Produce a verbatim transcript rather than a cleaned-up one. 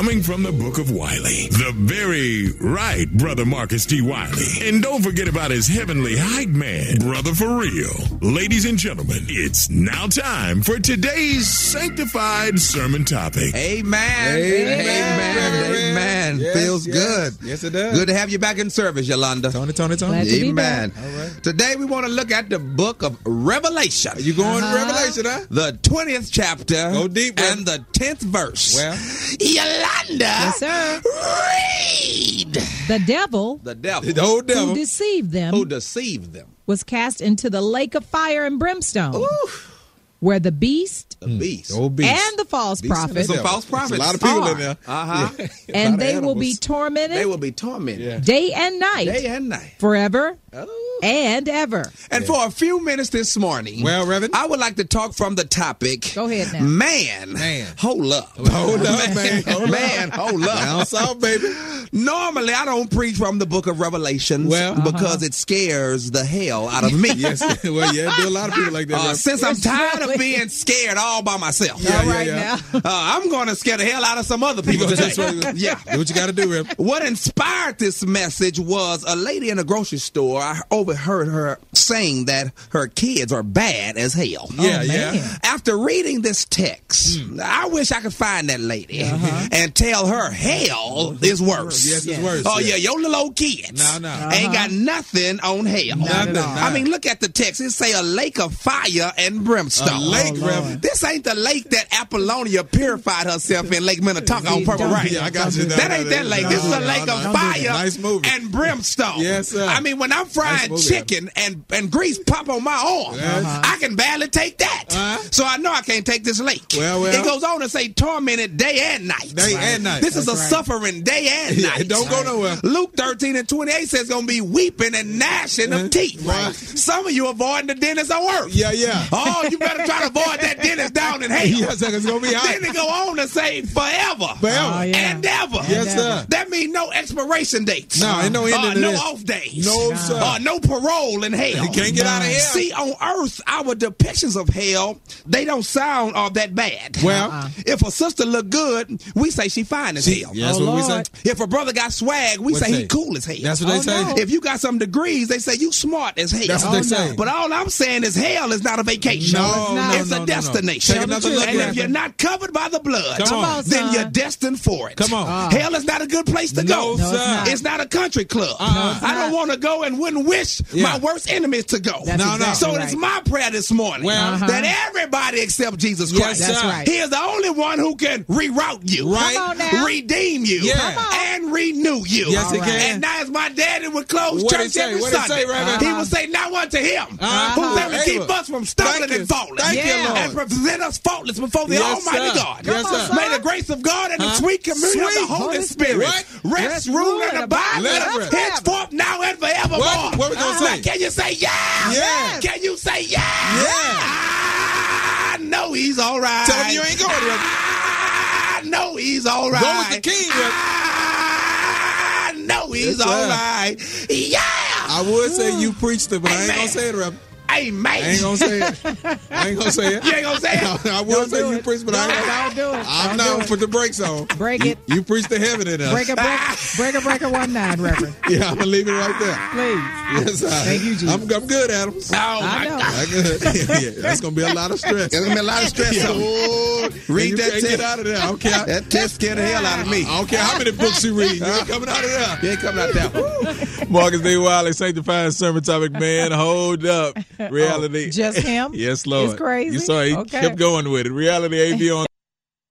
coming from the book of Wiley. The very right Brother Marcus T. Wiley. And don't forget about his heavenly hype man, Brother For Real. Ladies and gentlemen, it's now time for today's sanctified sermon topic. Amen. Amen. Amen. Amen. Amen. Yes, Feels yes. good. Yes, it does. Good to have you back in service, Yolanda. Tony, Tony, Tony. Glad to be Amen. back. All right. Today we want to look at the book of Revelation. You going Uh-huh. to Revelation, huh? The twentieth chapter. Go deep, brother. and the tenth verse. Well, Yolanda. Yes, sir. Read. The devil The devil. the old devil. who deceived them Who deceived them. was cast into the lake of fire and brimstone, Ooh, where the beast the beast. The old beast. and the false Beast and prophet, the Some devil. false prophets. There's a lot of people are. in there. Uh-huh. Yeah. A lot and of they will be animals. tormented They will be tormented. Yeah. day and night, Day and night. forever Oh. and ever. And for a few minutes this morning, Well, Reverend. I would like to talk from the topic. Go ahead now. Man, Man. hold up. Hold up, man. Hold Man, up. hold up. Down south, baby. Normally, I don't preach from the book of Revelations Well, because it scares the hell out of me. Yes. Well, yeah, do a lot of people like that. Uh, Reverend. since I'm Yes, tired of really. being scared all by myself, Yeah, All yeah, right yeah. now. uh, I'm going to scare the hell out of some other people You gonna today. just- Yeah. Do what you got to do, Reverend. What inspired this message was a lady in a grocery store. I overheard her saying that her kids are bad as hell. Yeah, Oh, yeah. man. After reading this text, I wish I could find that lady and tell her hell is worse. Yes, it's Yes. worse. Oh, yeah, your little old kids No, no. ain't got nothing on hell. Nothing. I mean, look at the text. It say a lake of fire and brimstone. A lake, Oh, Reverend. This ain't the lake that Apollonia purified herself in Lake Minnetonka on Purple Don't Rain. do Yeah, I got you. No, That no, ain't no, that lake. no, This is a no, lake no, of no. fire Nice movie. and brimstone. Yes, sir. I mean, when I'm frying movie, chicken and, and grease pop on my arm, Yes. I can barely take that. Uh-huh. So I know I can't take this lake. Well, well. It goes on to say tormented day and night. Day and night. This is a That's right. suffering day and Yeah, night. don't go nowhere. Luke thirteen and twenty-eight says going to be weeping and gnashing of teeth. Right. Some of you avoiding the dentist on earth. Yeah, yeah. Oh, you better try to avoid that dentist down in hell. Yes, sir, it's going to be hot. Then it go on to say forever. Forever. Oh, yeah. And ever. Yes, sir. That means no expiration dates. No, ain't no ending uh, to no this. off days. No, sir. Uh, no parole in hell. You can't get out of hell. See, on earth, our depictions of hell, they don't sound all that bad. Well, Uh-uh. If a sister look good, we say she fine as hell. yeah, that's Oh, what we Lord. say. If a brother got swag, we What say say? he cool as hell. That's what they Oh, say. no. If you got some degrees, they say you smart as hell. That's what they say. But all I'm saying is hell is not a vacation. No, it's not. no, It's no, a no, no. destination. Take another look And at if it. you're not covered by the blood, Come on. on, then son. you're destined for it. Come on. Hell is not a good place to go. No, No, it's sir. not. It's not a country club. Uh-uh. I don't not. want to go and wouldn't wish Yeah. my worst enemies to go. That's No, no. exactly So right. it's my prayer this morning Well, Uh-huh. that everybody accept Jesus Yes, Christ. That's sir. right. He is the only one who can reroute you, Right. Come on now. redeem you, Yeah. Come on. and renew you. Yes, he All right. can. And now as my daddy would close What'd church he say? every What'd he Sunday, say, Reverend? he Uh-huh. would say, now unto him Uh-huh. who's able to Able. keep us from stumbling Thank you. and falling. Thank you, Yeah. Lord. And present us faultless before the Yes, Almighty sir. God. Yes, Come on, sir. May the grace of God and the Huh? sweet communion of Sweet the Holy, Holy Spirit What? rest, Rest, rule, rule, and and abide abide with with us us henceforth, now and forevermore. What? What we gonna Uh-huh. say? Can you say yeah? Yeah. Can you say yeah? Yeah. I know he's all right. Tell him you ain't going, Reverend. I know he's all right. Go with the king, Reverend. I know he's Yes, sir. all right. Yeah. I would say you preached it, but I ain't Amen. going to say it, Reverend. Amen. I ain't going to say it. I ain't going to say it. You ain't gonna say it? I would Don't say do you it. preached, but I ain't Don't, going don't do it. I'm Don't not do going it. to put the brakes on. Break it. You preached the heaven in us. Break a break, break a breaker one nine, Reverend. Yeah, I'm going to leave it right there. Please. Yes, I, Thank you, Jesus. I'm, I'm good, Adams. Oh, I my know. God. I good. yeah, that's going to be a lot of stress. There's gonna be a lot of stress. Yeah. on it. Oh, Read you that can't text. get out of there. I don't care. That test scared the hell out of me. I don't care how many books you read. You ain't coming out of there. You ain't coming out there. Marcus D. Wiley, sanctified sermon topic, man. Hold up. Reality. Just him? Yes, Lord. It's crazy? You saw he Okay. kept going with it. Reality A V on